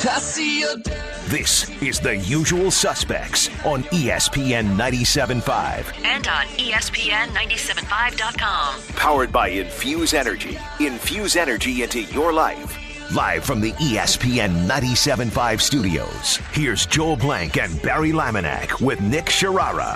I see your This is The Usual Suspects on ESPN 97.5. And on ESPN975.com. Powered by Infuse Energy. Infuse energy into your life. Live from the ESPN 97.5 studios, here's Joel Blank and Barry Laminack with Nick Sharara.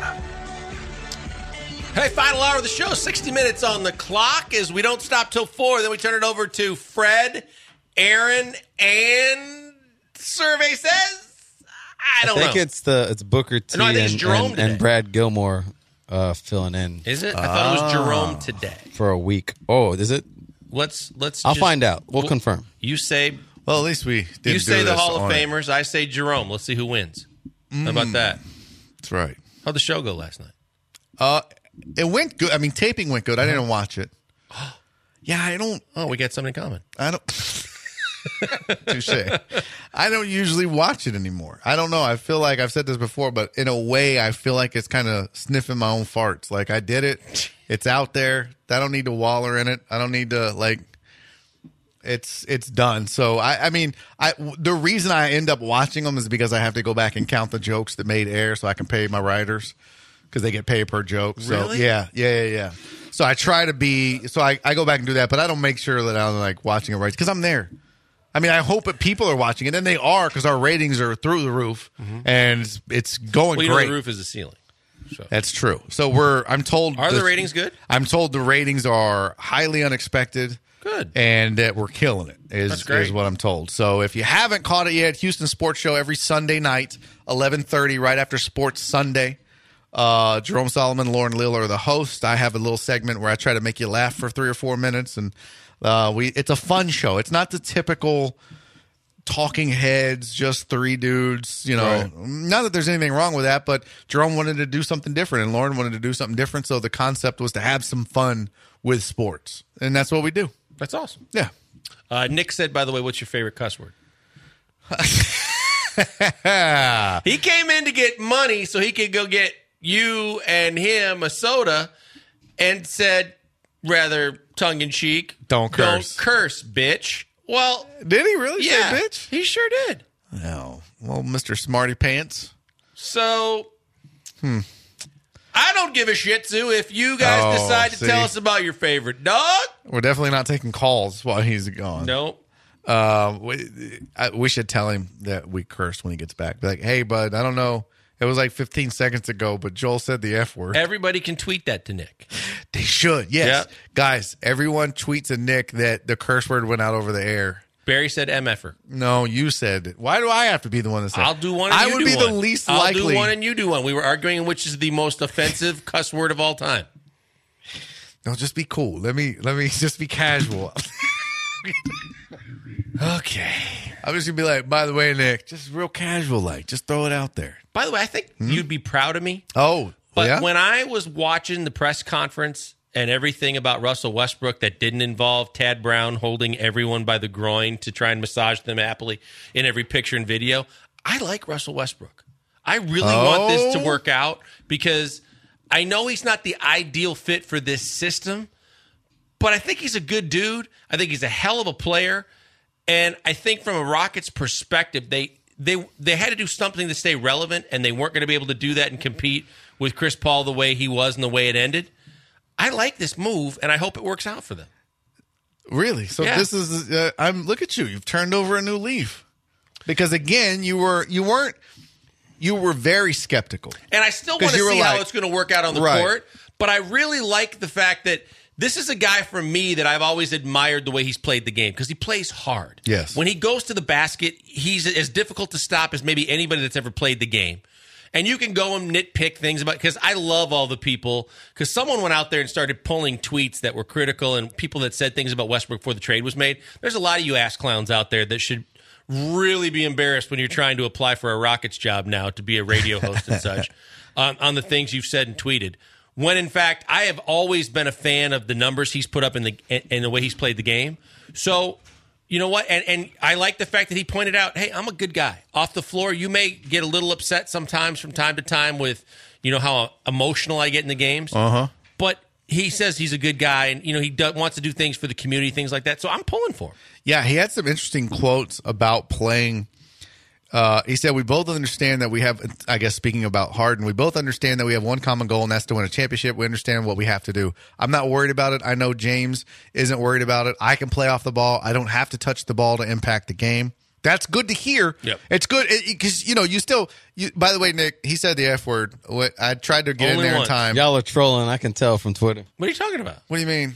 Hey, final hour of the show, 60 minutes on the clock as we don't stop till 4. Then we turn it over to Fred, Aaron, and survey says, I don't know. I think it's Booker T I think it's Jerome and Brad Gilmore filling in. Is it? I thought it was Jerome today. For a week. Oh, is it? Let's. I'll find out. We'll confirm. You say. Well, at least we did. You say the Hall of Famers. I say Jerome. Let's see who wins. How about that? That's right. How'd the show go last night? It went good. I mean, taping went good. I didn't watch it. Yeah, I don't. Oh, we got something in common. I don't. Touche. I don't usually watch it anymore. I don't know. I feel like I've said this before, but in a way, I feel like it's kind of sniffing my own farts. Like I did it. It's out there. I don't need to waller in it. I don't need to like. It's done. So I mean, the reason I end up watching them is because I have to go back and count the jokes that made air, so I can pay my writers because they get paid per joke. So really? Yeah. So I try to be. So I go back and do that, but I don't make sure that I'm like watching it right because I'm there. I mean, I hope that people are watching it, and they are because our ratings are through the roof, and it's going well, great. The roof is the ceiling. So. That's true. So I'm told. Are the ratings good? I'm told the ratings are highly unexpected. Good. And that we're killing it That's great. is what I'm told. So if you haven't caught it yet, Houston Sports Show every Sunday night, 11:30, right after Sports Sunday. Jerome Solomon, Lauren Lill are the hosts. I have a little segment where I try to make you laugh for 3 or 4 minutes, and it's a fun show. It's not the typical talking heads, just three dudes. You know, right. Not that there's anything wrong with that, but Jerome wanted to do something different, and Lauren wanted to do something different. So the concept was to have some fun with sports, and that's what we do. That's awesome. Yeah. Nick said, by the way, what's your favorite cuss word? He came in to get money so he could go get you and him a soda and said, rather tongue-in-cheek, Don't curse. Don't curse, bitch. Well, Did he really say yeah, bitch? he sure did. No. Well, Mr. Smarty Pants. So, I don't give a shit, Sue, if you guys decide to tell us about your favorite dog. We're definitely not taking calls while he's gone. Nope. We should tell him that we cursed when he gets back. Be like, hey, bud, I don't know. It was like 15 seconds ago, but Joel said the F word. Everybody can tweet that to Nick. They should, yes. Yep. Guys, everyone tweets at Nick that the curse word went out over the air. Barry said MFer. No, you said it. Why do I have to be the one that said it? I'll do one and I you would do be one. the least I'll likely. do one and you do one. We were arguing which is the most offensive cuss word of all time. No, just be cool. Let me just be casual. Okay. I'm just going to be like, by the way, Nick, just real casual like. Just throw it out there. By the way, I think you'd be proud of me. Oh, But yeah? when I was watching the press conference and everything about Russell Westbrook that didn't involve Tad Brown holding everyone by the groin to try and massage them happily in every picture and video, I like Russell Westbrook. I really want this to work out because I know he's not the ideal fit for this system, but I think he's a good dude. I think he's a hell of a player. And I think from a Rockets perspective, they had to do something to stay relevant, and they weren't going to be able to do that and compete with Chris Paul the way he was and the way it ended. I like this move, and I hope it works out for them. Really? So Yeah. this is look at you. You've turned over a new leaf. Because again, you were very skeptical. And I still want to you were see how like- it's going to work out on the Right. court, but I really like the fact that this is a guy from me that I've always admired the way he's played the game because he plays hard. Yes. When he goes to the basket, he's as difficult to stop as maybe anybody that's ever played the game. And you can go and nitpick things about, because I love all the people, because someone went out there and started pulling tweets that were critical and people that said things about Westbrook before the trade was made. There's a lot of you ass clowns out there that should really be embarrassed when you're trying to apply for a Rockets job now to be a radio host and such on the things you've said and tweeted. When, in fact, I have always been a fan of the numbers he's put up in the way he's played the game. So, you know what? And I like the fact that he pointed out, hey, I'm a good guy. Off the floor, you may get a little upset sometimes from time to time with, you know, how emotional I get in the games. Uh-huh. But he says he's a good guy, and, you know, he wants to do things for the community, things like that. So I'm pulling for him. Yeah, he had some interesting quotes about playing He said, we both understand that we have, I guess speaking about Harden, we both understand that we have one common goal, and that's to win a championship. We understand what we have to do. I'm not worried about it. I know James isn't worried about it. I can play off the ball. I don't have to touch the ball to impact the game. That's good to hear. Yep. It's good because, by the way, Nick, he said the F word. I tried to get Only in there once. in time. Y'all are trolling. I can tell from Twitter. What are you talking about? What do you mean?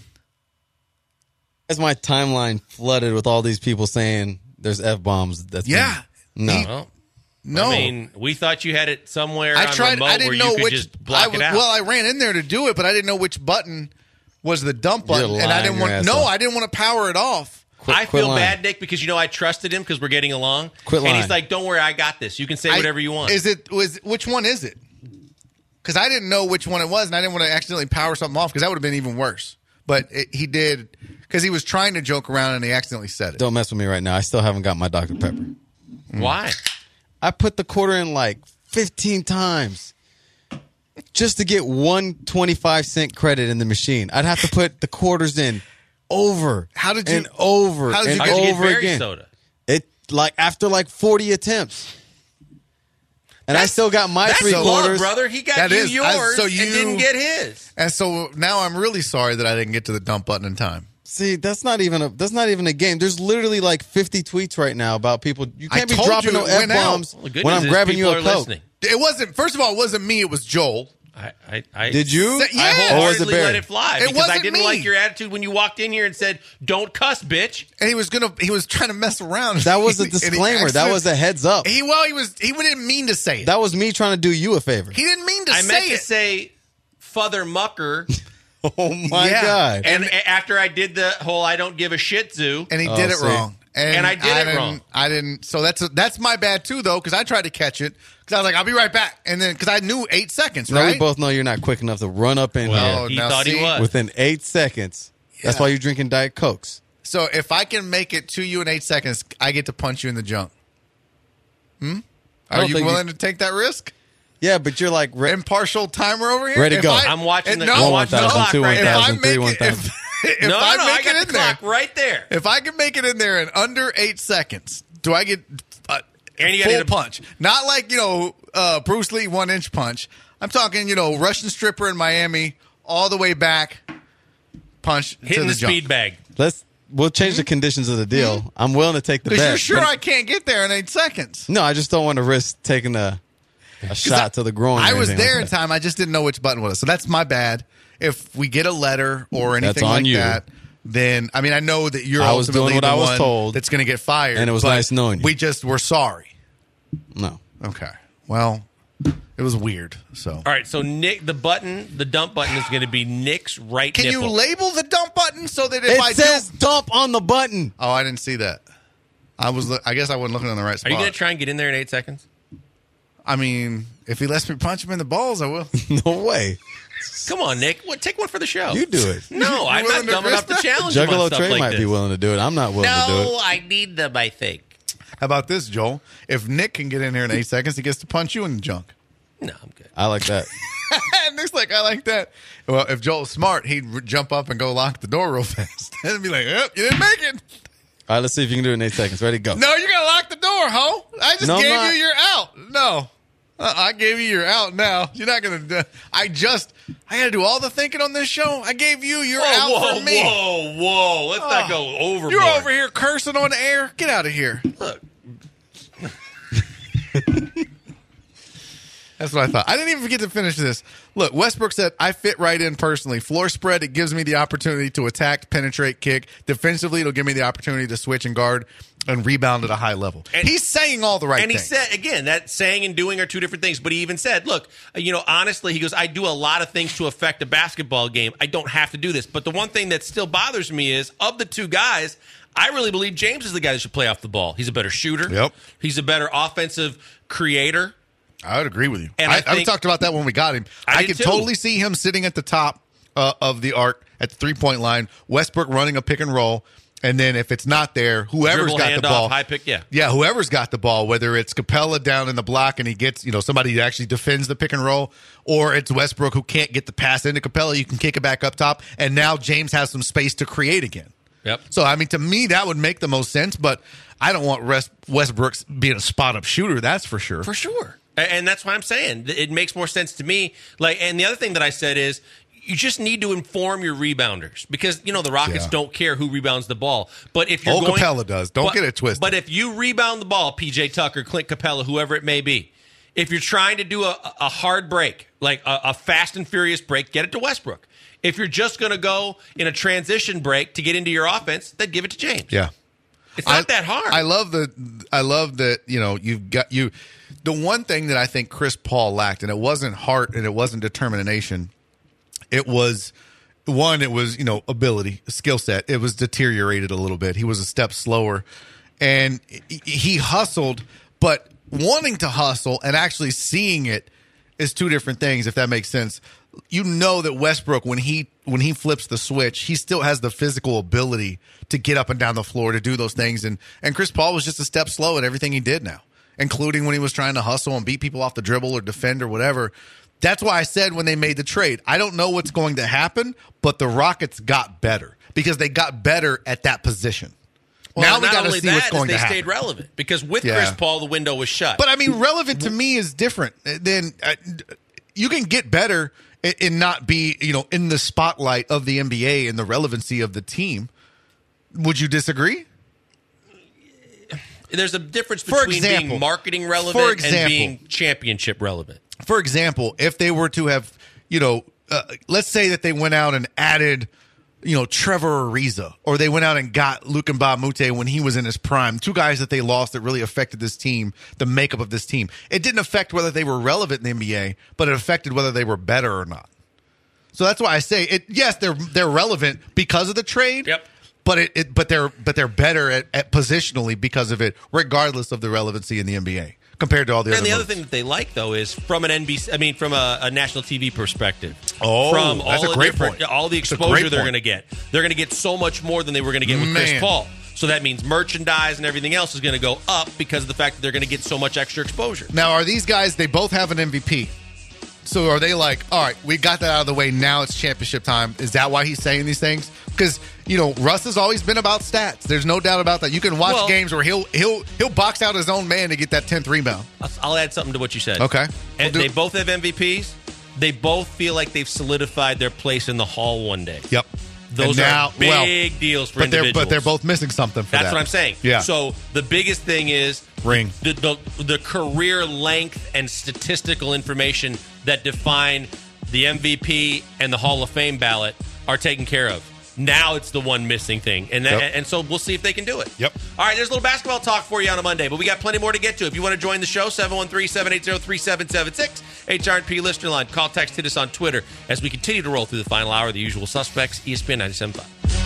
As my timeline flooded with all these people saying there's F-bombs. Yeah. No. Well, No. I mean, we thought you had it somewhere I on tried. remote I didn't where know you could which. just block it out. Well, I ran in there to do it, but I didn't know which button was the dump button, You're and I lying didn't your want. ass No, off. I didn't want to power it off. I Quit feel lying. bad, Nick, because I trusted him because we're getting along. Quit And lying. he's like, "Don't worry, I got this. You can say whatever you want." Which one is it? Because I didn't know which one it was, and I didn't want to accidentally power something off because that would have been even worse. But he did because he was trying to joke around and he accidentally said it. Don't mess with me right now. I still haven't got my Dr. Pepper. Why? I put the quarter in like 15 times just to get 1 25-cent credit in the machine. I'd have to put the quarters in over How did you- and over how did and you How'd you get over berry again. soda? It like after like 40 attempts. And I still got my That's 3 love, quarters. brother. He got That you is- yours so and didn't get his. And so now I'm really sorry that I didn't get to the dump button in time. See, that's not even a game. There's literally like 50 tweets right now about people. You I can't be told dropping you no it went F-bombs out. Well, the good when news I'm is grabbing you people a are Coke. listening. It wasn't. First of all, it wasn't me. It was Joel. I Did you? Yeah. I Or was it wholeheartedly Barry? let it fly It because I wasn't didn't me. like your attitude when you walked in here and said, "Don't cuss, bitch." And he was trying to mess around. That was a And he disclaimer. That was a heads up. He didn't mean to say it. That was me trying to do you a favor. He didn't mean to I say meant to it. say, "Father mucker," Oh my Yeah. God. and after I did the whole "I don't give a shit" zoo, And he did it see. wrong. And I did it wrong. I didn't. So that's my bad too, though, because I tried to catch it because I was like, I'll be right back, and then because I knew 8 seconds, No, right? we both know you're not quick enough to run up in Well, he now thought he see, was. within 8 seconds. That's Yeah. why you're drinking Diet Cokes. So if I can make it to you in 8 seconds, I get to punch you in the junk. I Are don't you think willing to take that risk? Yeah, but you're like, Impartial timer over here. Ready to If go. I'm watching the- no, I'm watching the 1,000, clock right 2,000, now. If I 1,000, 3, make it, 1,000. if no, I no, make I got it in the there, clock right there. if I can make it in there in under 8 seconds, do I get And you gotta full hit a- punch? Not like Bruce Lee 1-inch punch. I'm talking Russian stripper in Miami all the way back, punch to Hitting the the jump. speed bag. we'll change the conditions of the deal. I'm willing to take the bet. Because you're sure but- I can't get there in 8 seconds. No, I just don't want to risk taking a shot to the groin. I or was anything there like in that. time. I just didn't know which button was. So that's my bad. If we get a letter or anything on like you. that, then I mean I know that you're I was ultimately doing what the I was one told. that's going to get fired. And it was but nice knowing you. We're sorry. No. Okay. Well, it was weird. So All right, so Nick, the dump button is going to be Nick's right can nipple. you label the dump button so that if It I says do? dump on the button. Oh, I didn't see that. I guess I wasn't looking on the right Are spot. you going to try and get in there in 8 seconds? I mean, if he lets me punch him in the balls, I will. No way. Come on, Nick. Take one for the show. You do it. No, I'm willing not to dumb enough risk to that? challenge you on Juggalo stuff Trey like might this. be willing to do it. I'm not willing to do No, it. I need them, I think. How about this, Joel? If Nick can get in here in 8 seconds, he gets to punch you in the junk. No, I'm good. I like that. Nick's like, I like that. Well, if Joel's smart, he'd jump up and go lock the door real fast. And be like, yep, you didn't make it. All right, let's see if you can do it in 8 seconds. Ready, go. No, you got to lock the door, ho. I just No, I'm gave not. you your out. No. I gave you your out now. You're not going to. I got to do all the thinking on this show. I gave you your out whoa, for me. whoa. Let's not go overboard. You're over here cursing on the air. Get out of here. Look, That's what I thought. I didn't even get to finish this. Look, Westbrook said, I fit right in personally. Floor spread, it gives me the opportunity to attack, penetrate, kick. Defensively, it'll give me the opportunity to switch and guard and rebound at a high level. And- he's saying all the right and he things. said, again, that saying and doing are two different things. But he even said, look, honestly, he goes, I do a lot of things to affect a basketball game. I don't have to do this. But the one thing that still bothers me is, of the two guys, I really believe James is the guy that should play off the ball. He's a better shooter. Yep. He's a better offensive creator. I would agree with you. And I I think- talked about that when we got him. I I did could too. totally see him sitting at the top of the arc at the three-point line, Westbrook running a pick and roll, and then if it's not there, whoever's Dribble, got the handoff, ball. high pick, yeah. Yeah, whoever's got the ball, whether it's Capella down in the block and he gets, somebody who actually defends the pick and roll, or it's Westbrook who can't get the pass into Capella, you can kick it back up top, and now James has some space to create again. Yep. So, I mean, to me, that would make the most sense, but I don't want Westbrook being a spot-up shooter, that's for sure. For sure. And that's why I'm saying it makes more sense to me. And the other thing that I said is you just need to inform your rebounders because, the Rockets don't care who rebounds the ball. But if you're Capella does. Don't get it twisted. But if you rebound the ball, PJ Tucker, Clint Capella, whoever it may be, if you're trying to do a hard break, like a fast and furious break, get it to Westbrook. If you're just going to go in a transition break to get into your offense, then give it to James. Yeah. It's not that hard. I love that, you've got you. The one thing that I think Chris Paul lacked, and it wasn't heart and it wasn't determination. It was ability, skill set. It was deteriorated a little bit. He was a step slower and he hustled, but wanting to hustle and actually seeing it is two different things, if that makes sense. You know that Westbrook, when he flips the switch, he still has the physical ability to get up and down the floor to do those things. And Chris Paul was just a step slow at everything he did now, including when he was trying to hustle and beat people off the dribble or defend or whatever. That's why I said when they made the trade, I don't know what's going to happen, but the Rockets got better because they got better at that position. Well, now we got to see what's going to happen. They stayed relevant because with Chris Paul, the window was shut. But I mean, relevant to me is different than you can get better and not be, in the spotlight of the NBA and the relevancy of the team. Would you disagree? There's a difference between being marketing relevant and being championship relevant. For example, if they were to have, let's say that they went out and added, Trevor Ariza, or they went out and got Luc Mbah a Moute when he was in his prime, two guys that they lost that really affected this team, the makeup of this team. It didn't affect whether they were relevant in the NBA, but it affected whether they were better or not. So that's why I say it. Yes, they're relevant because of the trade. Yep. But they're better at positionally because of it, regardless of the relevancy in the NBA compared to all the other. And the moves. other thing that they like though is from an from a national TV perspective. Oh, from that's all a great point. All the exposure they're going to get. They're going to get so much more than they were going to get with Chris Paul. So that means merchandise and everything else is going to go up because of the fact that they're going to get so much extra exposure. Now, are these guys? They both have an MVP. So are they like, all right, we got that out of the way. Now it's championship time. Is that why he's saying these things? Because Russ has always been about stats. There's no doubt about that. You can watch games where he'll box out his own man to get that 10th rebound. I'll add something to what you said. Okay, and they both have MVPs. They both feel like they've solidified their place in the Hall one day. Yep. Those are big deals for individuals. But they're both missing something for that. That's what I'm saying. Yeah. So the biggest thing is ring the career length and statistical information that define the MVP and the Hall of Fame ballot are taken care of. Now it's the one missing thing. And so we'll see if they can do it. Yep. All right, there's a little basketball talk for you on a Monday, but we got plenty more to get to. If you want to join the show, 713-780-3776, HRP listener line. Call, text, hit us on Twitter as we continue to roll through the final hour of The Usual Suspects, ESPN 97.5.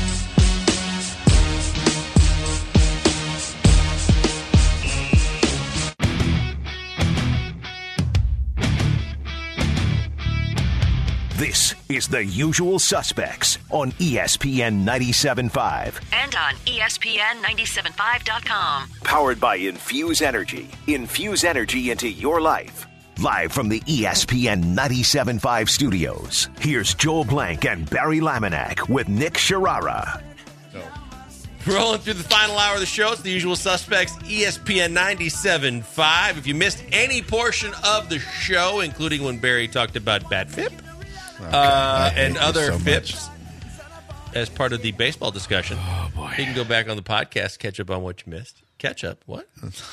This is The Usual Suspects on ESPN 97.5. And on ESPN975.com. Powered by Infuse Energy. Infuse energy into your life. Live from the ESPN 97.5 studios, here's Joel Blank and Barry Laminack with Nick Sharara. Rolling through the final hour of the show. It's The Usual Suspects, ESPN 97.5. If you missed any portion of the show, including when Barry talked about Bat FIP, and other FIPs as part of the baseball discussion. Oh, boy. You can go back on the podcast, catch up on what you missed. Catch up? What?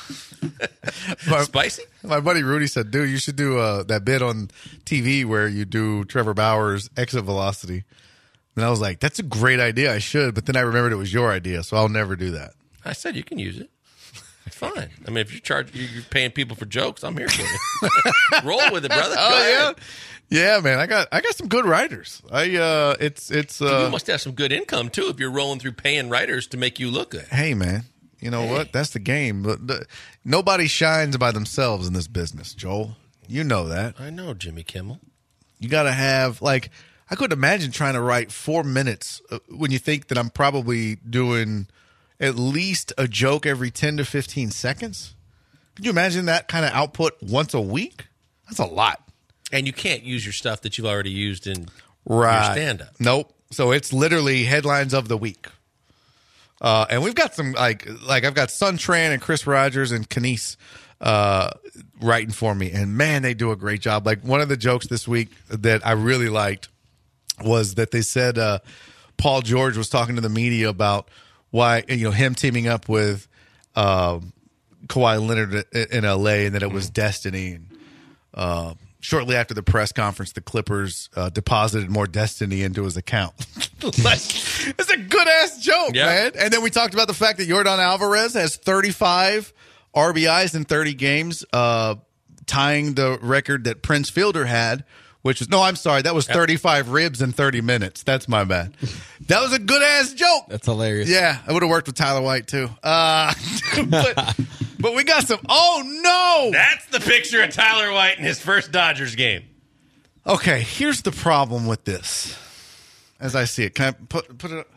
Spicy? My buddy Rudy said, dude, you should do that bit on TV where you do Trevor Bauer's exit velocity. And I was like, that's a great idea. I should. But then I remembered it was your idea, so I'll never do that. I said you can use it. It's fine. I mean, if you're paying people for jokes, I'm here for you. Roll with it, brother. Oh, yeah, man. I got some good writers. You must have some good income too if you're rolling through paying writers to make you look good. Hey, man. You know what? That's the game. But nobody shines by themselves in this business, Joel. You know that. I know, Jimmy Kimmel. You got to have I couldn't imagine trying to write 4 minutes when you think that I'm probably doing at least a joke every 10 to 15 seconds. Could you imagine that kind of output once a week? That's a lot. And you can't use your stuff that you've already used in your stand-up. Nope. So it's literally headlines of the week. And we've got some like I've got Sun Tran and Chris Rogers and Kenise writing for me, and man, they do a great job. Like one of the jokes this week that I really liked was that they said Paul George was talking to the media about why him teaming up with Kawhi Leonard in LA, and that it was destiny. And shortly after the press conference, the Clippers deposited more destiny into his account. It's a good ass joke, man. And then we talked about the fact that Yordan Alvarez has 35 RBIs in 30 games, tying the record that Prince Fielder had, which was, no, I'm sorry, that was 35 ribs in 30 minutes. That's my bad. That was a good ass joke. That's hilarious. Yeah, I would have worked with Tyler White too. But we got some. Oh no, that's the picture of Tyler White in his first Dodgers game. Okay, here's the problem with this, as I see it. Can I put it up?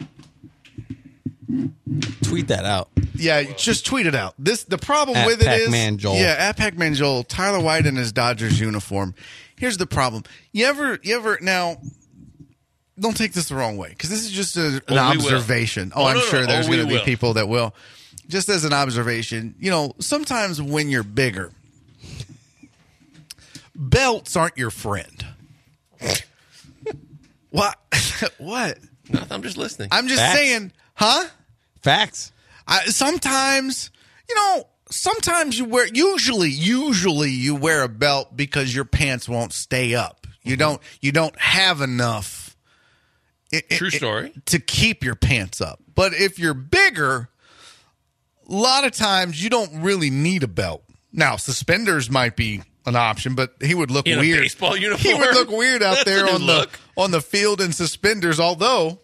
Tweet that out. Yeah, just tweet it out. The problem at with it Pac-Man is, Joel. yeah, at Pac-Man Joel, Tyler White in his Dodgers uniform. Here's the problem. You ever now? Don't take this the wrong way, because this is just an observation. I'm sure there's going to be people that will. Just as an observation, sometimes when you're bigger, belts aren't your friend. What? What? Nothing. I'm just listening. I'm just saying, huh? Facts. Sometimes you wear. Usually you wear a belt because your pants won't stay up. You don't have enough. True story. To keep your pants up. But if you're bigger, a lot of times you don't really need a belt. Now, suspenders might be an option, but he would look in weird. A baseball uniform. He would look weird out there on the field in suspenders, although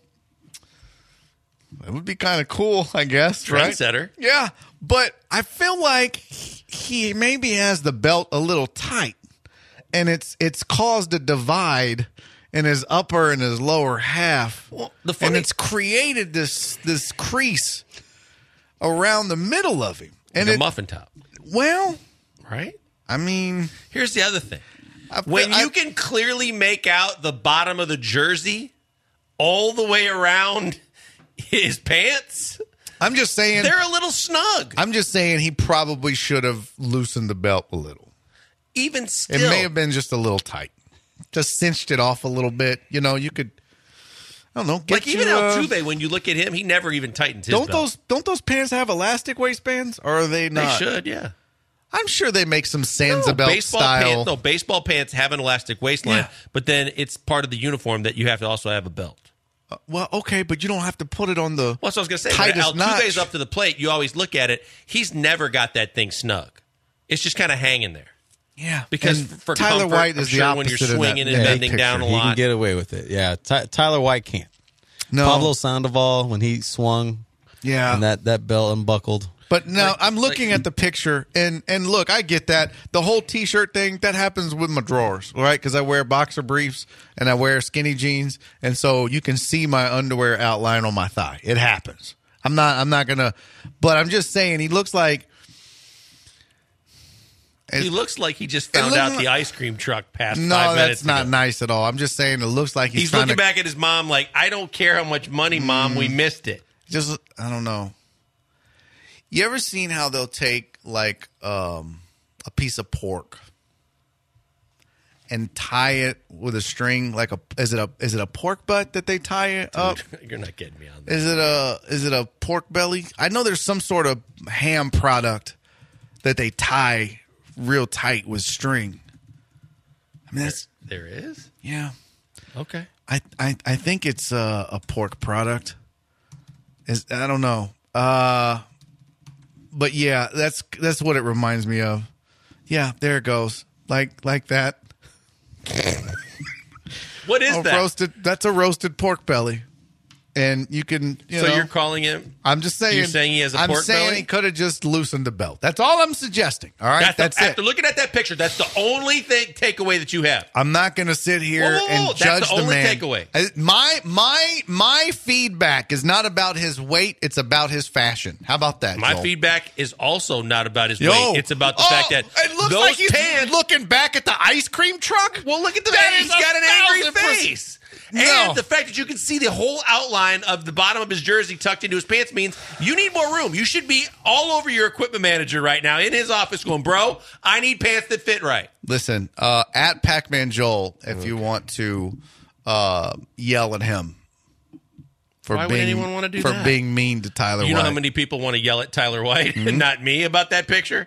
it would be kind of cool, I guess. Trendsetter. Right? Yeah. But I feel like he maybe has the belt a little tight, and it's caused a divide in his upper and his lower half. Well, and it's created this crease around the middle of him. And a muffin top. Well, right? I mean, here's the other thing. When you can clearly make out the bottom of the jersey all the way around his pants, I'm just saying they're a little snug. I'm just saying he probably should have loosened the belt a little. Even still, it may have been just a little tight. Just cinched it off a little bit. You could, I don't know. Like even Altuve, when you look at him, he never even tightens his belt. Don't those pants have elastic waistbands, or are they not? They should, yeah. I'm sure they make some Sansa belt style. Baseball pants have an elastic waistline, but then it's part of the uniform that you have to also have a belt. Well, okay, but you don't have to put it on the. Well, that's what I was going to say. When Altuve's up to the plate, you always look at it. He's never got that thing snug. It's just kind of hanging there. Yeah, because for Tyler comfort, White is I'm sure when you're swinging and bending down a lot, he can get away with it. Yeah, Tyler White can't. No, Pablo Sandoval when he swung, and that belt unbuckled. But now I'm looking at the picture, and look, I get that. The whole T-shirt thing, that happens with my drawers, right? Because I wear boxer briefs and I wear skinny jeans, and so you can see my underwear outline on my thigh. It happens. I'm not gonna, but I'm just saying he looks like. He looks like he just found out the ice cream truck passed 5 minutes ago. No, that's not nice at all. I'm just saying it looks like he's looking back at his mom like, I don't care how much money, Mom, we missed it. Just, I don't know. You ever seen how they'll take like a piece of pork and tie it with a string? Like is it a pork butt that they tie it up? You're not getting me on that. Is it a pork belly? I know there's some sort of ham product that they tie real tight with string. I mean, there is? Yeah. Okay. I think it's a pork product. I don't know. But yeah, that's what it reminds me of. Yeah, there it goes. Like that. What is that? That's a roasted pork belly. And you can, So you're calling him? I'm just saying. You're saying he has a pork belly? I'm saying he could have just loosened the belt. That's all I'm suggesting. All right? That's it. After looking at that picture, that's the only takeaway that you have. I'm not going to sit here and judge the man. That's the only takeaway. My feedback is not about his weight. It's about his fashion. How about that, My Joel? feedback is also not about his weight. It's about the fact that it looks like he's looking back at the ice cream truck. Well, look at the man. He's got an angry face. And the fact that you can see the whole outline of the bottom of his jersey tucked into his pants means you need more room. You should be all over your equipment manager right now in his office going, bro, I need pants that fit right. Listen, at Pac-Man Joel, if you want to yell at him for Why would anyone want to do that? For being mean to Tyler White. You know how many people want to yell at Tyler White and not me about that picture?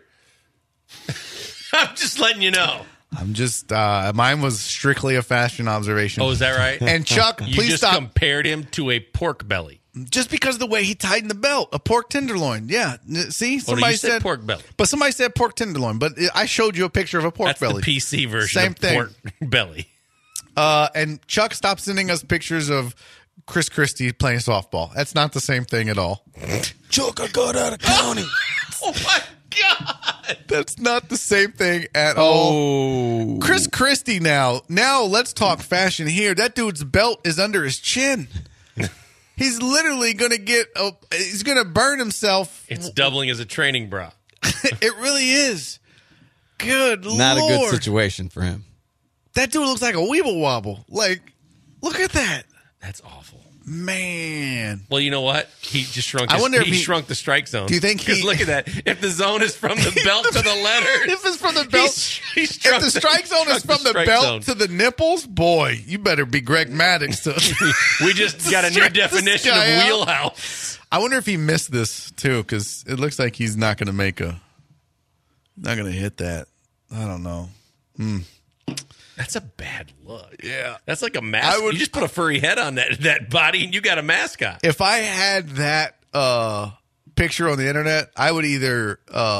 I'm just letting you know. I'm just, mine was strictly a fashion observation. Oh, is that right? And Chuck, You please just stop. compared him to a pork belly. Just because of the way he tightened the belt, a pork tenderloin. Yeah. See, You somebody said pork belly. But somebody said pork tenderloin. But I showed you a picture of a pork That's belly. the PC version Same of thing. pork belly. And Chuck, stop sending us pictures of Chris Christie playing softball. That's not the same thing at all. Chuck, I got out of county. Oh, my God. That's not the same thing at all. Chris Christie now let's talk fashion here. That dude's belt is under his chin. He's literally going to he's going to burn himself. It's doubling as a training bra. It really is. Good Lord. Not a good situation for him. That dude looks like a weeble wobble. Like, look at that. That's awful. Man. Well, you know what? He just shrunk. I wonder if he he- shrunk the strike zone. Do you think Because he- look at that. If the zone is from the belt to the letters, If it's from the belt, he if the strike zone is from the strike belt zone. to the nipples, boy, you better be Greg Maddox. We just got a new Strike this definition of guy out. wheelhouse. I wonder if he missed this too, because it looks like he's not going to not going to hit that. I don't know. That's a bad look. Yeah. That's like a mascot. You just put a furry head on that body and you got a mascot. If I had that picture on the internet, I would either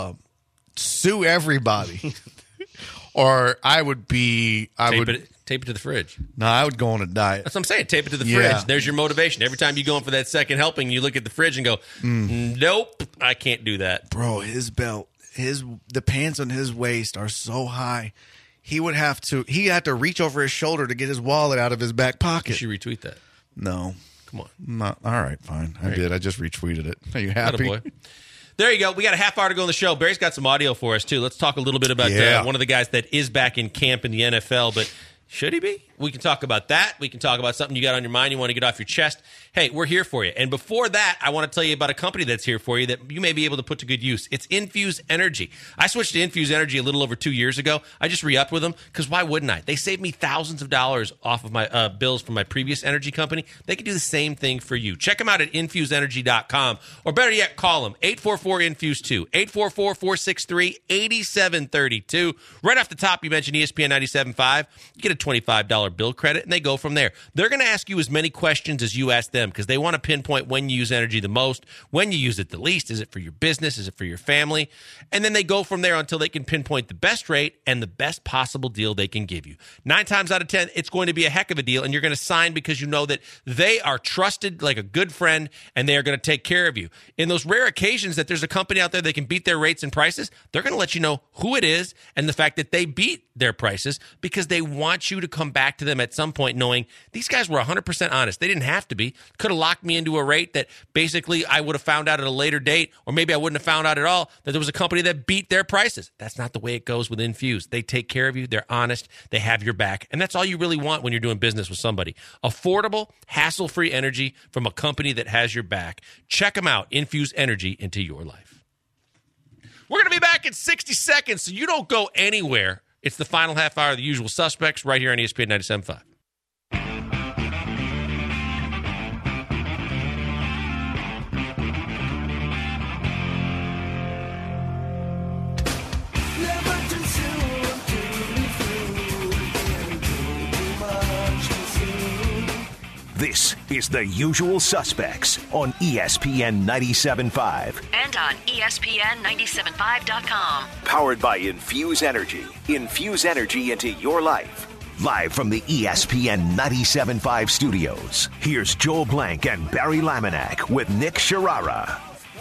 sue everybody, or I would be. Tape it to the fridge. No, I would go on a diet. That's what I'm saying. Tape it to the Yeah. fridge. There's your motivation. Every time you go in for that second helping, you look at the fridge and go, nope, I can't do that. Bro, his belt, the pants on his waist are so high. He had to reach over his shoulder to get his wallet out of his back You pocket. should retweet that. No. Come on. Not, all right, fine. I did. I just retweeted it. Are you happy? Attaboy. There you go. We got a half hour to go on the show. Barry's got some audio for us, too. Let's talk a little bit about one of the guys that is back in camp in the NFL, but should he be? We can talk about that. We can talk about something you got on your mind you want to get off your chest. Hey, we're here for you. And before that, I want to tell you about a company that's here for you that you may be able to put to good use. It's Infuse Energy. I switched to Infuse Energy a little over 2 years ago. I just re-upped with them because why wouldn't I? They saved me thousands of dollars off of my bills from my previous energy company. They can do the same thing for you. Check them out at infuseenergy.com, or better yet, call them 844-INFUSE-2, 844-463-8732. Right off the top, you mentioned ESPN 97.5. You get a $25 bill credit, and they go from there. They're going to ask you as many questions as you ask them because they want to pinpoint when you use energy the most, when you use it the least. Is it for your business? Is it for your family? And then they go from there until they can pinpoint the best rate and the best possible deal they can give you. 9 times out of 10, it's going to be a heck of a deal, and you're going to sign because you know that they are trusted like a good friend, and they are going to take care of you. In those rare occasions that there's a company out there that can beat their rates and prices, they're going to let you know who it is and the fact that they beat their prices because they want you to come back to them at some point knowing these guys were 100% honest. They didn't have to be. Could have locked me into a rate that basically I would have found out at a later date, or maybe I wouldn't have found out at all that there was a company that beat their prices. That's not the way it goes with Infuse. They take care of you. They're honest. They have your back. And that's all you really want when you're doing business with somebody. Affordable, hassle-free energy from a company that has your back. Check them out. Infuse energy into your life. We're going to be back in 60 seconds, so you don't go anywhere. It's the final half hour of The Usual Suspects right here on ESPN 97.5. This is The Usual Suspects on ESPN 97.5. And on ESPN975.com. Powered by Infuse Energy. Infuse energy into your life. Live from the ESPN 97.5 studios, here's Joel Blank and Barry Laminack with Nick Sharara.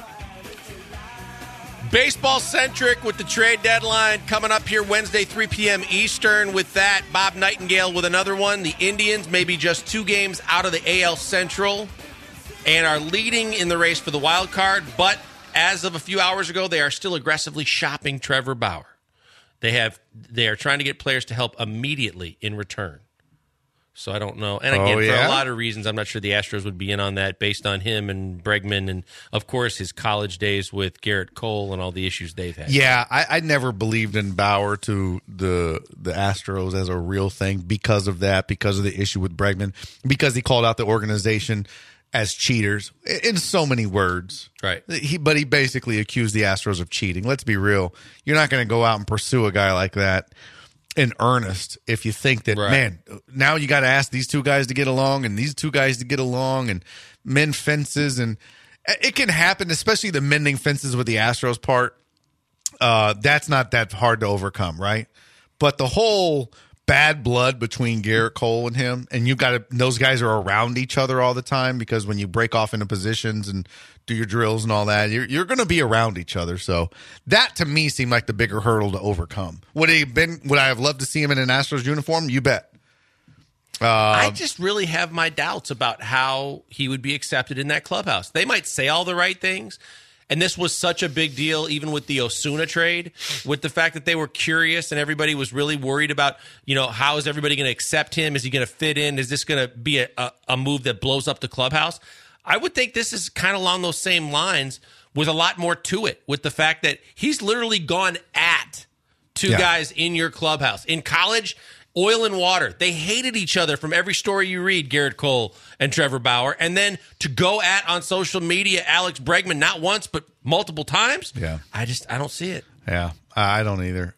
Baseball centric with the trade deadline coming up here Wednesday, 3 p.m. Eastern. With that, Bob Nightingale with another one. The Indians may be just 2 games out of the AL Central and are leading in the race for the wild card. But as of a few hours ago, they are still aggressively shopping Trevor Bauer. They are trying to get players to help immediately in return. So I don't know. And again, for yeah? a lot of reasons, I'm not sure the Astros would be in on that based on him and Bregman and, of course, his college days with Garrett Cole and all the issues they've had. Yeah, I never believed in Bauer to the Astros as a real thing because of that, because of the issue with Bregman, because he called out the organization as cheaters in so many words. Right. But he basically accused the Astros of cheating. Let's be real. You're not going to go out and pursue a guy like that in earnest if you think that, man, now you got to ask these two guys to get along and these two guys to get along and mend fences. And it can happen, especially the mending fences with the Astros part. That's not that hard to overcome, right? But the whole bad blood between Garrett Cole and him, and those guys are around each other all the time, because when you break off into positions and do your drills and all that, you're going to be around each other. So that to me seemed like the bigger hurdle to overcome. Would I have loved to see him in an Astros uniform? You bet. I just really have my doubts about how he would be accepted in that clubhouse. They might say all the right things. And this was such a big deal, even with the Osuna trade, with the fact that they were curious and everybody was really worried about, how is everybody going to accept him? Is he going to fit in? Is this going to be a move that blows up the clubhouse? I would think this is kind of along those same lines with a lot more to it, with the fact that he's literally gone at two guys in your clubhouse. In college, oil and water. They hated each other from every story you read, Garrett Cole and Trevor Bauer. And then to go at on social media, Alex Bregman, not once, but multiple times. Yeah. I don't see it. Yeah, I don't either.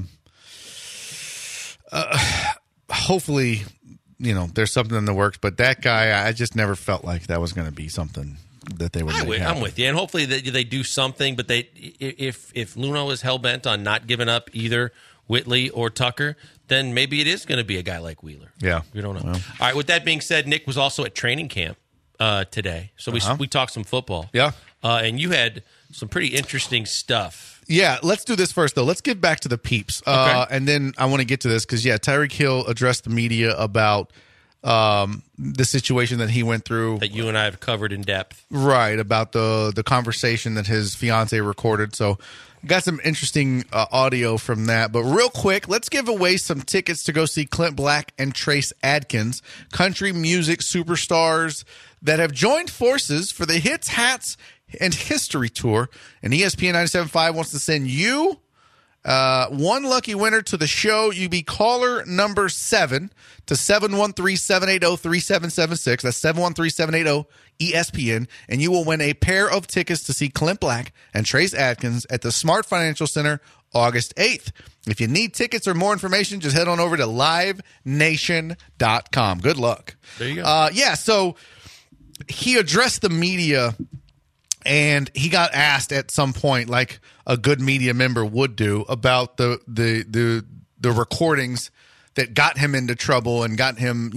Hopefully, there's something in the works, but that guy, I just never felt like that was going to be something that they would make happen. I'm with you. And hopefully they do something, but if Luhnow is hell-bent on not giving up either Whitley or Tucker, then maybe it is going to be a guy like Wheeler. Yeah. We don't know. Well. All right, with that being said, Nick was also at training camp today. So we talked some football. Yeah. And you had some pretty interesting stuff. Yeah, let's do this first, though. Let's get back to the peeps. Okay. And then I want to get to this because, Tyreek Hill addressed the media about the situation that he went through. That you and I have covered in depth. Right, about the conversation that his fiance recorded. So got some interesting audio from that. But real quick, let's give away some tickets to go see Clint Black and Trace Adkins, country music superstars that have joined forces for the Hits, Hats, and History Tour. And ESPN 97.5 wants to send you one lucky winner to the show. You be caller number 7 to 713-780-3776. That's 713-780-ESPN. And you will win a pair of tickets to see Clint Black and Trace Adkins at the Smart Financial Center August 8th. If you need tickets or more information, just head on over to livenation.com. Good luck. There you go. So he addressed the media, and he got asked at some point, like a good media member would do, about the recordings that got him into trouble and got him,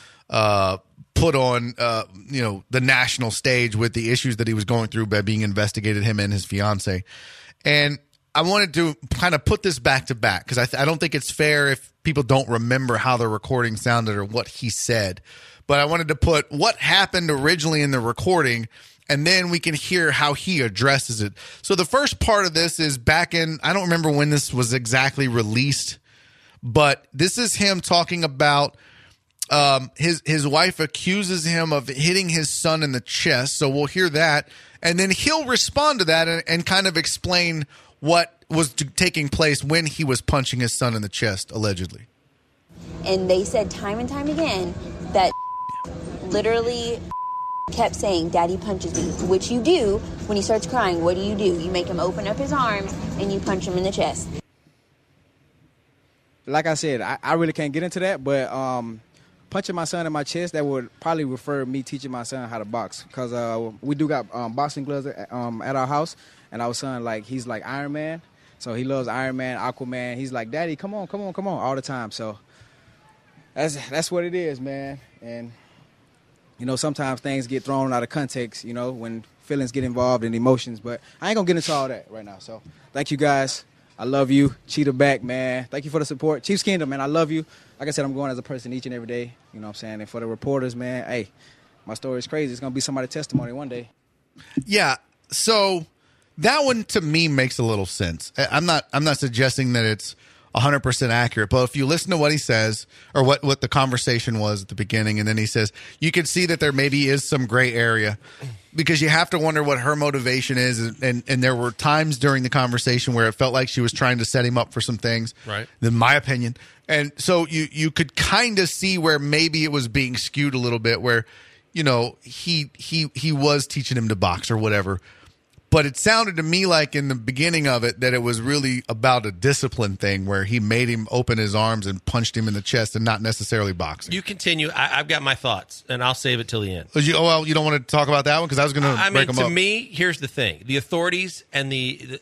put on, the national stage with the issues that he was going through by being investigated, him and his fiance. And I wanted to kind of put this back to back because I don't think it's fair if people don't remember how the recording sounded or what he said. But I wanted to put what happened originally in the recording, and then we can hear how he addresses it. So the first part of this is back in, I don't remember when this was exactly released, but this is him talking about his wife accuses him of hitting his son in the chest. So we'll hear that, and then he'll respond to that and kind of explain what was taking place when he was punching his son in the chest, allegedly. And they said time and time again that literally kept saying, "Daddy punches me," which you do when he starts crying. What do? You make him open up his arms and you punch him in the chest. Like I said, I really can't get into that, but punching my son in my chest, that would probably refer me teaching my son how to box, because we do got boxing gloves at our house, and our son, he's like Iron Man, so he loves Iron Man, Aquaman. He's like, "Daddy, come on," all the time. So that's what it is, man. And sometimes things get thrown out of context, when feelings get involved and emotions. But I ain't going to get into all that right now. So thank you, guys. I love you. Cheetah back, man. Thank you for the support. Chiefs Kingdom, man, I love you. Like I said, I'm going as a person each and every day. You know what I'm saying? And for the reporters, man, hey, my story is crazy. It's going to be somebody's testimony one day. Yeah, so that one to me makes a little sense. I'm not suggesting that it's 100% accurate. But if you listen to what he says, or what the conversation was at the beginning, and then he says, you can see that there maybe is some gray area, because you have to wonder what her motivation is. And there were times during the conversation where it felt like she was trying to set him up for some things, right? In my opinion. And so you could kind of see where maybe it was being skewed a little bit, where, you know, he was teaching him to box or whatever. But it sounded to me like in the beginning of it that it was really about a discipline thing, where he made him open his arms and punched him in the chest, and not necessarily boxing. You continue. I've got my thoughts, and I'll save it till the end. You don't want to talk about that one? Because I was going to break them up. To me, here's the thing. The authorities and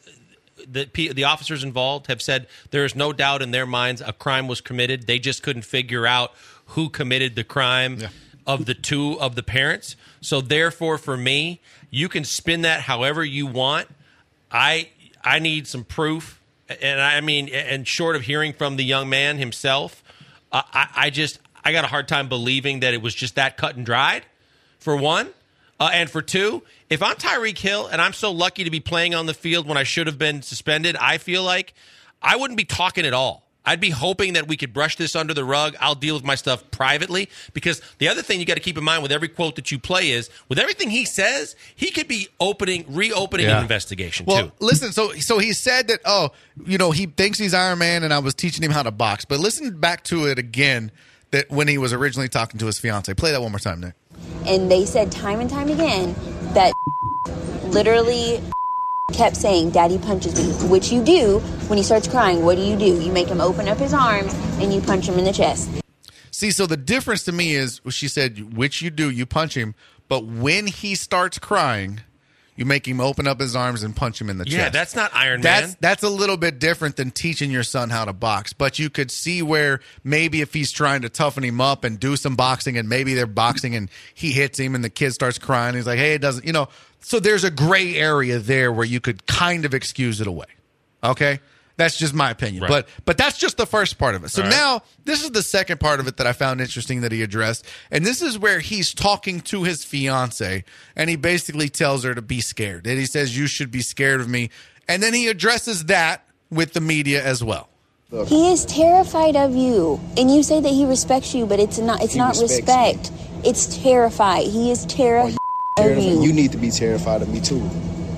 the officers involved have said there is no doubt in their minds a crime was committed. They just couldn't figure out who committed the crime of the two of the parents. So therefore, for me, you can spin that however you want. I need some proof, and short of hearing from the young man himself, I got a hard time believing that it was just that cut and dried, for one. And for two, if I'm Tyreek Hill and I'm so lucky to be playing on the field when I should have been suspended, I feel like I wouldn't be talking at all. I'd be hoping that we could brush this under the rug. I'll deal with my stuff privately, because the other thing you got to keep in mind with every quote that you play is, with everything he says, he could be reopening an investigation too. Listen, so he said that, he thinks he's Iron Man and I was teaching him how to box. But listen back to it again, that when he was originally talking to his fiance. Play that one more time, Nick. And they said time and time again that literally kept saying, Daddy punches me, which you do when he starts crying. What do? You make him open up his arms and you punch him in the chest. See, so the difference to me is, she said, which you do, you punch him, but when he starts crying, you make him open up his arms and punch him in the chest. Yeah, that's not Iron Man. That's a little bit different than teaching your son how to box. But you could see where maybe if he's trying to toughen him up and do some boxing, and maybe they're boxing and he hits him and the kid starts crying, he's like, hey, it doesn't, So there's a gray area there where you could kind of excuse it away. Okay? That's just my opinion. Right. But that's just the first part of it. So now this is the second part of it that I found interesting that he addressed. And this is where he's talking to his fiance, and he basically tells her to be scared. And he says, you should be scared of me. And then he addresses that with the media as well. He is terrified of you. And you say that he respects you, but it's not respect. It's terrified. He is terrified of you. You need to be terrified of me too.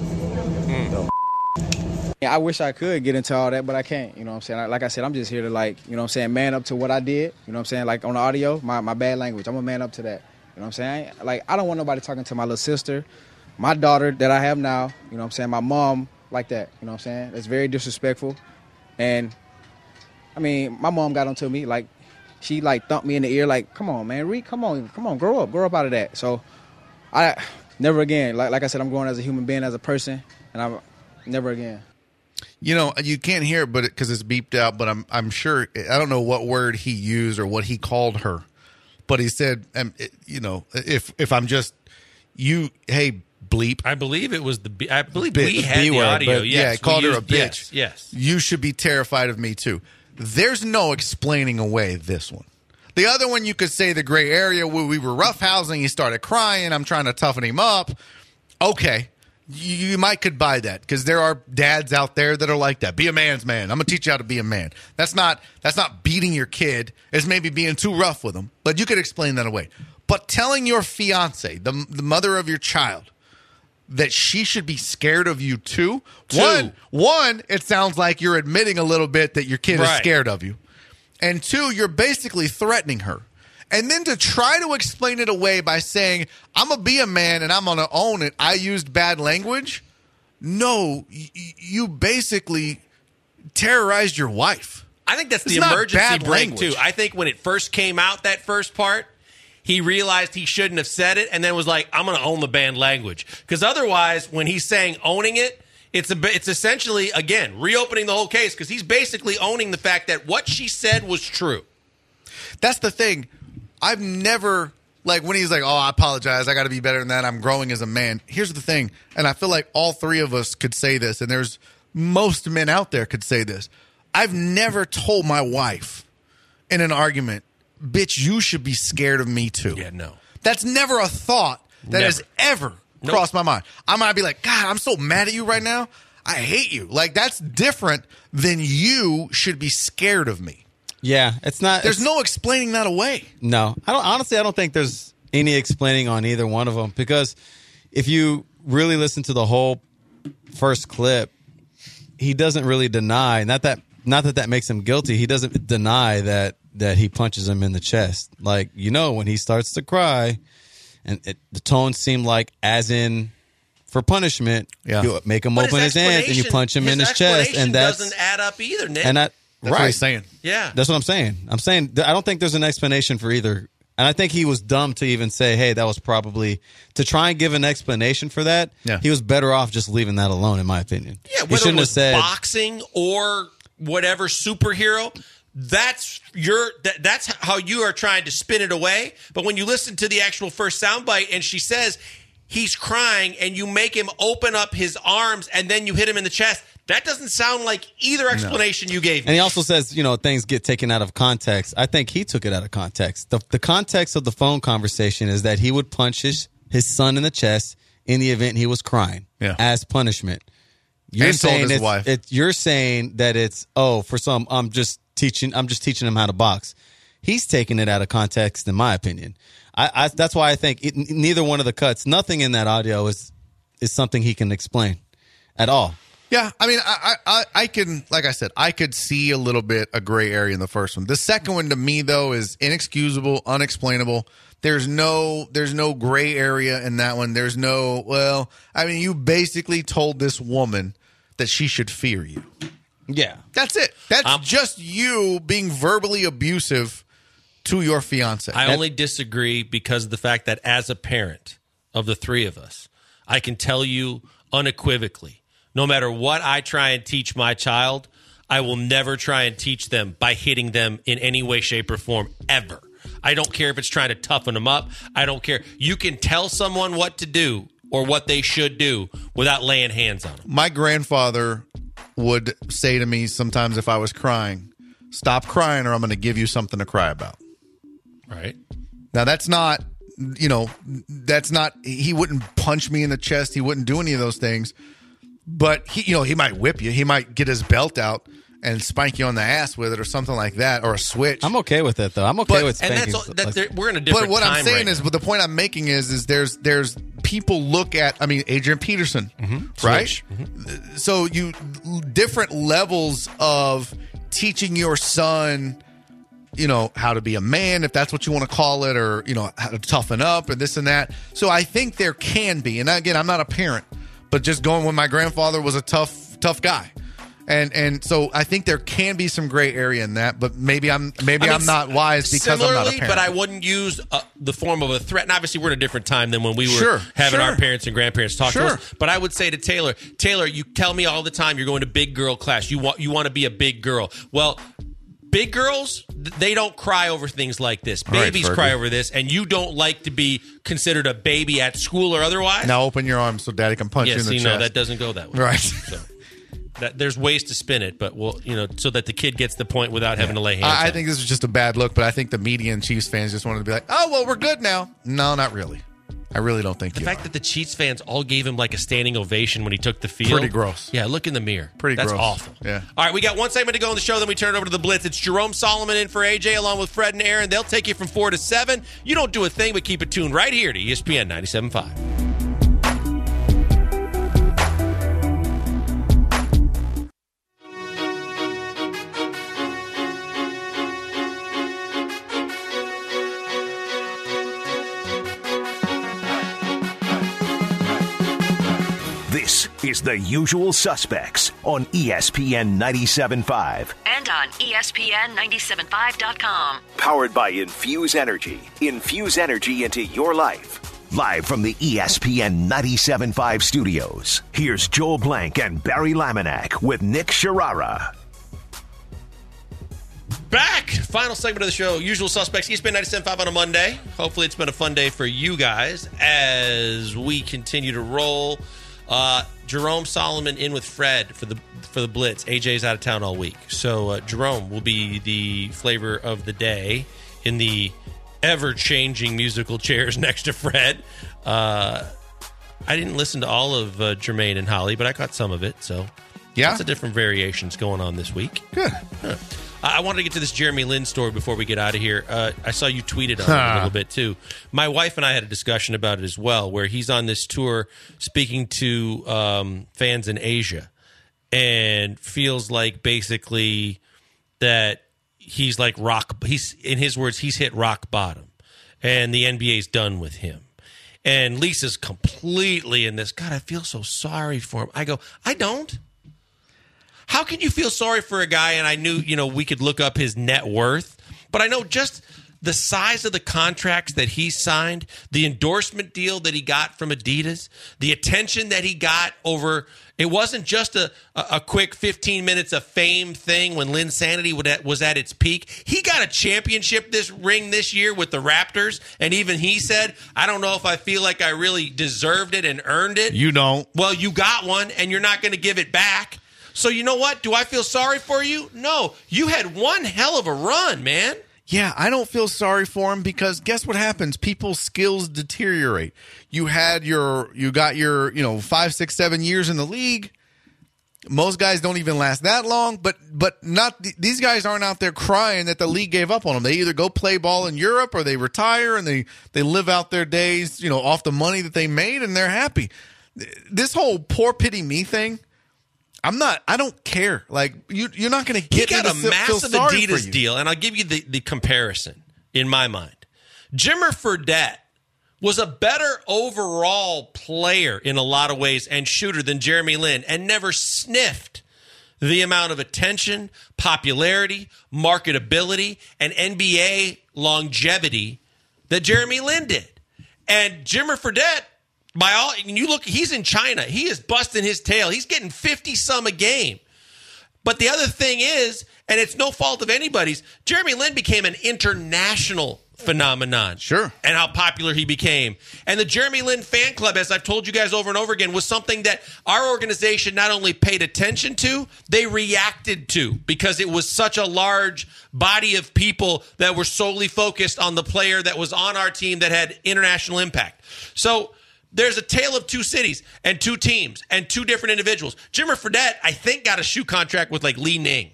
Yeah, I wish I could get into all that, but I can't. You know what I'm saying? Like I said, I'm just here to, man up to what I did. You know what I'm saying? Like on the audio, my bad language. I'm a man up to that. You know what I'm saying? I don't want nobody talking to my little sister, my daughter that I have now. You know what I'm saying? My mom like that. You know what I'm saying? It's very disrespectful. And, my mom got onto me. Like, she, thumped me in the ear. Like, come on, man. Reed, come on, grow up out of that. So, I never again. Like I said, I'm growing as a human being, as a person, and I'm never again. You can't hear it, but because it's beeped out. But I'm sure, I don't know what word he used or what he called her, but he said, if I'm just hey bleep. I believe it was we had the the audio. But, yes, he called her a bitch. Yes. You should be terrified of me too. There's no explaining away this one. The other one, you could say the gray area where we were roughhousing. He started crying. I'm trying to toughen him up. Okay. You might could buy that, because there are dads out there that are like that. Be a man's man. I'm going to teach you how to be a man. That's not beating your kid. It's maybe being too rough with them. But you could explain that away. But telling your fiance, the mother of your child, that she should be scared of you too. One, it sounds like you're admitting a little bit that your kid is scared of you. And two, you're basically threatening her. And then to try to explain it away by saying, I'm going to be a man and I'm going to own it, I used bad language. No, you basically terrorized your wife. I think that's the emergency break, too. I think when it first came out, that first part, he realized he shouldn't have said it and then was like, I'm going to own the banned language. Because otherwise, when he's saying owning it, it's essentially, again, reopening the whole case, because he's basically owning the fact that what she said was true. That's the thing. I've never, when he's like, oh, I apologize, I got to be better than that, I'm growing as a man. Here's the thing, and I feel like all three of us could say this, and there's most men out there could say this. I've never told my wife in an argument, bitch, you should be scared of me too. Yeah, no. That's never a thought that has ever crossed my mind. I might be like, God, I'm so mad at you right now. I hate you. Like, that's different than you should be scared of me. Yeah, it's not. There's no explaining that away. No, I don't think there's any explaining on either one of them, because if you really listen to the whole first clip, he doesn't really deny, not that makes him guilty. He doesn't deny that he punches him in the chest. Like, when he starts to cry, and the tone seemed like as in for punishment, you make him open his hands and you punch him in his chest, and that doesn't add up either, Nick. And that's what he's saying. Yeah, that's what I'm saying. I'm saying I don't think there's an explanation for either. And I think he was dumb to even say, hey, that was probably to try and give an explanation for that. Yeah. He was better off just leaving that alone, in my opinion. Yeah, whether it was boxing or whatever superhero, that's how you are trying to spin it away. But when you listen to the actual first soundbite and she says he's crying and you make him open up his arms and then you hit him in the chest, that doesn't sound like either explanation you gave me. And he also says, things get taken out of context. I think he took it out of context. The context of the phone conversation is that he would punch his son in the chest in the event he was crying as punishment. You're saying his wife. You're saying that it's I'm just teaching him how to box. He's taking it out of context, in my opinion. That's why I think neither one of the cuts, nothing in that audio is something he can explain at all. Yeah, I mean, I can, like I said, I could see a little bit a gray area in the first one. The second one, to me, though, is inexcusable, unexplainable. There's no gray area in that one. You basically told this woman that she should fear you. Yeah. That's it. That's just you being verbally abusive to your fiance. I only disagree because of the fact that as a parent of the three of us, I can tell you unequivocally, no matter what I try and teach my child, I will never try and teach them by hitting them in any way, shape, or form, ever. I don't care if it's trying to toughen them up. I don't care. You can tell someone what to do or what they should do without laying hands on them. My grandfather would say to me sometimes if I was crying, stop crying or I'm going to give you something to cry about. Right. Now, that's not, he wouldn't punch me in the chest. He wouldn't do any of those things. But he might whip you. He might get his belt out and spank you on the ass with it or something like that, or a switch. I'm okay with it, though. I'm okay with spanking. And we're in a different But what time I'm saying right is, but the point I'm making is there's people look at, Adrian Peterson, right? Mm-hmm. So different levels of teaching your son, how to be a man, if that's what you want to call it, or, how to toughen up and this and that. So I think there can be, and again, I'm not a parent, but just going when my grandfather was a tough guy. And so I think there can be some gray area in that, but maybe I'm not wise because I'm not a parent. But I wouldn't use the form of a threat. And obviously, we're in a different time than when we were having our parents and grandparents talk to us. But I would say to Taylor, you tell me all the time you're going to big girl class. You want to be a big girl. Well, big girls, they don't cry over things like this. Babies cry over this, and you don't like to be considered a baby at school or otherwise. Now open your arms so Daddy can punch you in the chest. No, that doesn't go that way. Right. So. There's ways to spin it, but so that the kid gets the point without having to lay hands. I think this was just a bad look, but I think the media and Chiefs fans just wanted to be like, "Oh, well, we're good now." No, not really. I really don't think the fact that the Chiefs fans all gave him like a standing ovation when he took the field. Pretty gross. Yeah, look in the mirror. That's gross. Awful. Yeah. All right, we got one segment to go on the show, then we turn it over to the Blitz. It's Jerome Solomon in for AJ along with Fred and Aaron. They'll take you from 4 to 7. You don't do a thing but keep it tuned right here to ESPN 97.5. This is The Usual Suspects on ESPN 97.5. And on ESPN975.com. Powered by Infuse Energy. Infuse energy into your life. Live from the ESPN 97.5 studios, here's Joel Blank and Barry Laminack with Nick Sharara. Back! Final segment of the show. Usual Suspects, ESPN 97.5 on a Monday. Hopefully it's been a fun day for you guys as we continue to roll. Jerome Solomon in with Fred for the Blitz. AJ's out of town all week. So Jerome will be the flavor of the day in the ever-changing musical chairs next to Fred. How I didn't listen to all of Jermaine and Holly, but I caught some of it. So Yeah? lots of different variations going on this week. Good. I wanted to get to this Jeremy Lin story before we get out of here. I saw you tweeted on it a little bit, too. My wife and I had a discussion about it as well, where he's on this tour speaking to fans in Asia and feels like basically that he's like in his words, he's hit rock bottom and the NBA's done with him. And Lisa's completely in this. God, I feel so sorry for him. I go, I don't. How can you feel sorry for a guy? And I knew, we could look up his net worth, but I know just the size of the contracts that he signed, the endorsement deal that he got from Adidas, the attention that he got over. It wasn't just a quick 15 minutes of fame thing when Linsanity was at its peak. He got a championship ring this year with the Raptors, and even he said, I don't know if I feel like I really deserved it and earned it. You don't. Well, you got one, and you're not going to give it back. So you know what? Do I feel sorry for you? No. You had one hell of a run, man. Yeah, I don't feel sorry for him because guess what happens? People's skills deteriorate. You got your 5, 6, 7 years in the league. Most guys don't even last that long, but not these guys aren't out there crying that the league gave up on them. They either go play ball in Europe or they retire and they live out their days, off the money that they made, and they're happy. This whole poor pity me thing, I don't care. Like, you're not going to get me to feel massive sorry for Adidas you. deal, and I'll give you the comparison in my mind. Jimmer Fredette was a better overall player in a lot of ways and shooter than Jeremy Lin, and never sniffed the amount of attention, popularity, marketability, and NBA longevity that Jeremy Lin did. And Jimmer Fredette, he's in China. He is busting his tail. He's getting 50-some a game. But the other thing is, and it's no fault of anybody's, Jeremy Lin became an international phenomenon. Sure. And how popular he became. And the Jeremy Lin fan club, as I've told you guys over and over again, was something that our organization not only paid attention to, they reacted to, because it was such a large body of people that were solely focused on the player that was on our team that had international impact. So there's a tale of two cities and two teams and two different individuals. Jimmer Fredette, I think, got a shoe contract with like Li Ning.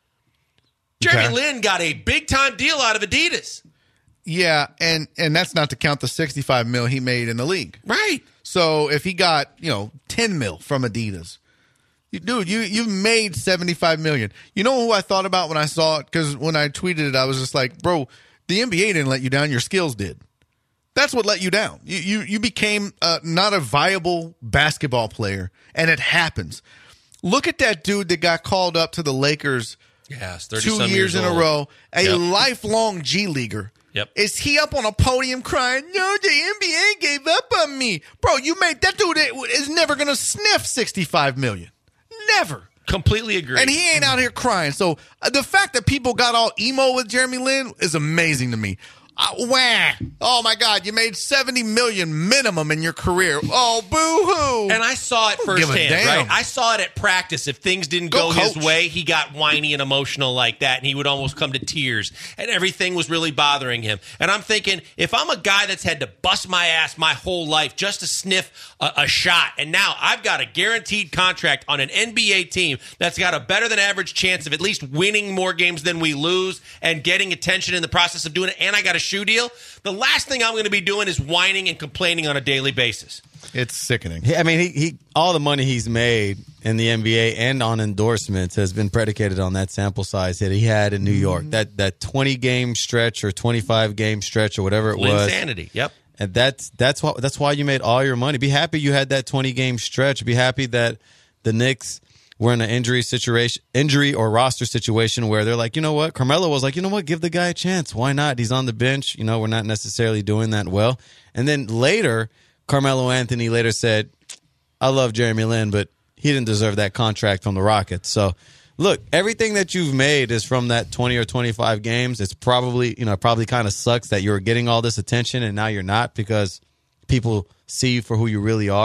Jeremy Lin got a big-time deal out of Adidas. Yeah, and that's not to count the $65 million he made in the league. Right. So if he got, $10 million from Adidas, dude, you made $75 million. You know who I thought about when I saw it? Because when I tweeted it, I was just like, bro, the NBA didn't let you down. Your skills did. That's what let you down. You became not a viable basketball player, and it happens. Look at that dude that got called up to the Lakers 2 years in a row, lifelong G Leaguer. Yep. Is he up on a podium crying, no, the NBA gave up on me? Bro, that dude is never going to sniff $65 million. Never. Completely agree. And he ain't out here crying. So the fact that people got all emo with Jeremy Lin is amazing to me. Oh my God, you made $70 million minimum in your career. Oh, boo-hoo. And I saw it firsthand, right? I saw it at practice. If things didn't go his way, he got whiny and emotional like that, and he would almost come to tears, and everything was really bothering him. And I'm thinking, if I'm a guy that's had to bust my ass my whole life just to sniff a shot, and now I've got a guaranteed contract on an NBA team that's got a better than average chance of at least winning more games than we lose and getting attention in the process of doing it, and I got a shoe deal, the last thing I'm going to be doing is whining and complaining on a daily basis. It's sickening. I mean, he all the money he's made in the NBA and on endorsements has been predicated on that sample size that he had in New York. That 20-game stretch or 25-game stretch or whatever it was. Insanity. Yep. And that's why you made all your money. Be happy you had that 20-game stretch. Be happy that the Knicks were in an injury or roster situation where they're like, you know what? Carmelo was like, you know what? Give the guy a chance. Why not? He's on the bench. We're not necessarily doing that well. And then later, Carmelo Anthony later said, I love Jeremy Lin, but he didn't deserve that contract from the Rockets. So, look, everything that you've made is from that 20 or 25 games. It's probably kind of sucks that you're getting all this attention and now you're not, because people see you for who you really are.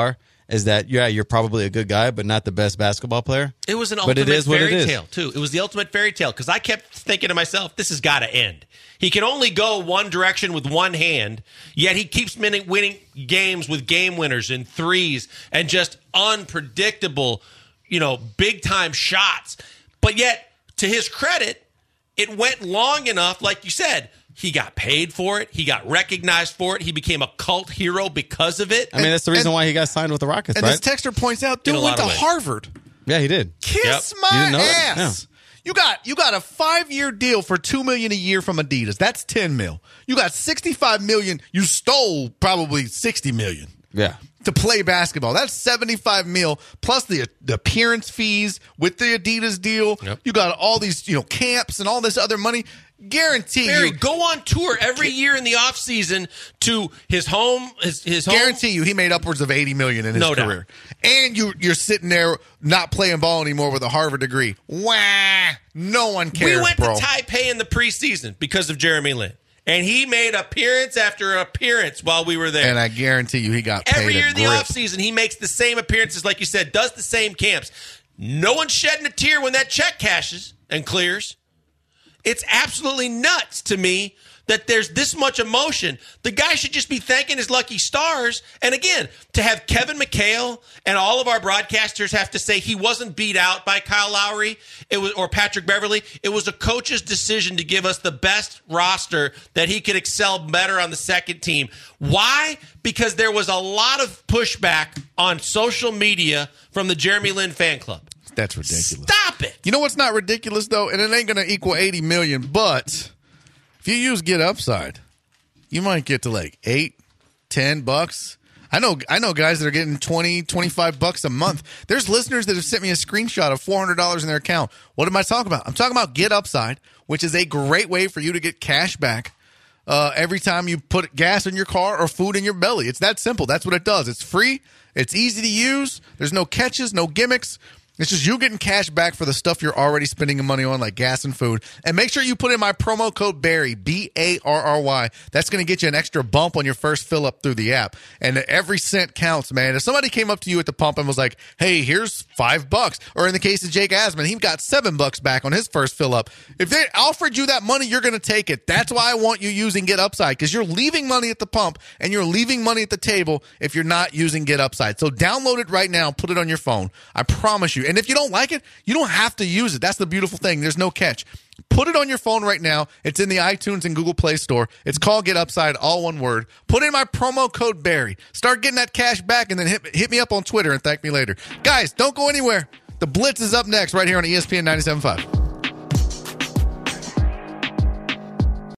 is that, you're probably a good guy, but not the best basketball player. It was an But ultimate it is what it fairy is. tale, too. It was the ultimate fairy tale because I kept thinking to myself, this has got to end. He can only go one direction with one hand, yet he keeps winning games with game winners and threes and just unpredictable, big-time shots. But yet, to his credit, it went long enough, like you said. He got paid for it. He got recognized for it. He became a cult hero because of it. I mean, that's the reason why he got signed with the Rockets, and right? this texter points out, In dude a went lot to of ways. Harvard. Yeah, he did. Kiss You my didn't know that? ass. You got a 5-year deal for $2 million a year from Adidas. That's $10 million. You got $65 million. You stole probably $60 million. Yeah. To play basketball. That's $75 million plus the appearance fees with the Adidas deal. Yep. You got all these, camps and all this other money. Guarantee Barry, you. go on tour every year in the offseason to his home. His home. Guarantee you, he made upwards of $80 million in his No doubt. career, and you're sitting there not playing ball anymore with a Harvard degree. Wah! No one cares, We went bro. to Taipei in the preseason because of Jeremy Lin, and he made appearance after appearance while we were there. And I guarantee you, he got paid Every year a in the grip. offseason, he makes the same appearances, like you said, does the same camps. No one's shedding a tear when that check cashes and clears. It's absolutely nuts to me that there's this much emotion. The guy should just be thanking his lucky stars. And again, to have Kevin McHale and all of our broadcasters have to say he wasn't beat out by Kyle Lowry or Patrick Beverly. It was a coach's decision to give us the best roster that he could excel better on the second team. Why? Because there was a lot of pushback on social media from the Jeremy Lin fan club. That's ridiculous. Stop it. You know what's not ridiculous though, and it ain't going to equal $80 million. But if you use Get Upside, you might get to like $8-10. I know guys that are getting $20-25 a month. There's listeners that have sent me a screenshot of $400 in their account. What am I talking about? I'm talking about Get Upside, which is a great way for you to get cash back every time you put gas in your car or food in your belly. It's that simple. That's what it does. It's free. It's easy to use. There's no catches, no gimmicks. It's just you getting cash back for the stuff you're already spending money on, like gas and food. And make sure you put in my promo code Barry, BARRY. That's going to get you an extra bump on your first fill up through the app. And every cent counts, man. If somebody came up to you at the pump and was like, hey, here's $5, or in the case of Jake Asman, he got $7 back on his first fill up. If they offered you that money, you're going to take it. That's why I want you using Get Upside, because you're leaving money at the pump and you're leaving money at the table if you're not using Get Upside. So download it right now. Put it on your phone. I promise you. And if you don't like it, you don't have to use it. That's the beautiful thing. There's no catch. Put it on your phone right now. It's in the iTunes and Google Play Store. It's called Get Upside, all one word. Put in my promo code Barry. Start getting that cash back, and then hit me up on Twitter and thank me later. Guys, don't go anywhere. The Blitz is up next right here on ESPN 97.5.